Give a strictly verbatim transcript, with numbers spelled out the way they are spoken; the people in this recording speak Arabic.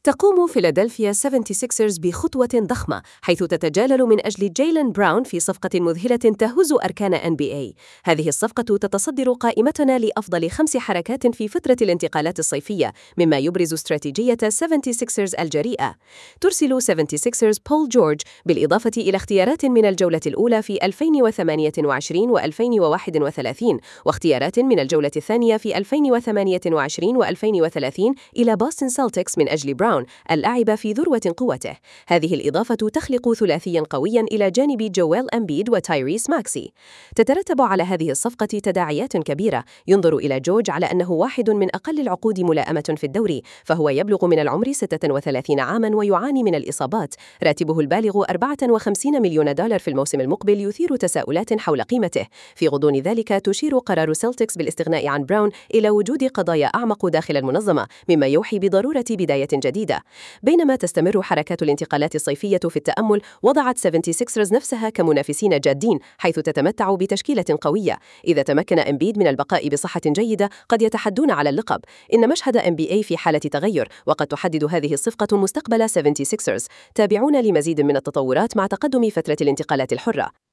تقوم فيلادلفيا سفنتي سيكسرز بخطوة ضخمة حيث تتجالل من أجل جيلن براون في صفقة مذهلة تهز أركان إن بي إيه. هذه الصفقة تتصدر قائمتنا لأفضل خمس حركات في فترة الانتقالات الصيفية، مما يبرز استراتيجية سفنتي سيكسرز الجريئة. ترسل سفنتي سيكسرز بول جورج بالإضافة إلى اختيارات من الجولة الأولى في ألفين وثمانية وعشرين وألفين وواحد وثلاثين واختيارات من الجولة الثانية في ألفين وثمانية وعشرين وألفين وثلاثين إلى بوستن سيلتكس من أجل براون اللعب في ذروة قوته. هذه الإضافة تخلق ثلاثياً قوياً إلى جانب جويل أمبيد وتايريس ماكسي. تترتب على هذه الصفقة تداعيات كبيرة. ينظر إلى جورج على أنه واحد من أقل العقود ملائمة في الدوري، فهو يبلغ من العمر ستة وثلاثين عاماً ويعاني من الإصابات. راتبه البالغ أربعة وخمسين مليون دولار في الموسم المقبل يثير تساؤلات حول قيمته. في غضون ذلك تشير قرار سيلتكس بالاستغناء عن براون إلى وجود قضايا أعمق داخل المنظمة، مما يوحي بضرورة بداية جديدة. بينما تستمر حركات الانتقالات الصيفية في التأمل، وضعت سفنتي سيكسرز نفسها كمنافسين جادين، حيث تتمتع بتشكيلة قوية. إذا تمكن إمبيد من البقاء بصحة جيدة قد يتحدون على اللقب. إن مشهد إن بي إيه في حالة تغير، وقد تحدد هذه الصفقة مستقبل سفنتي سيكسرز. تابعونا لمزيد من التطورات مع تقدم فترة الانتقالات الحرة.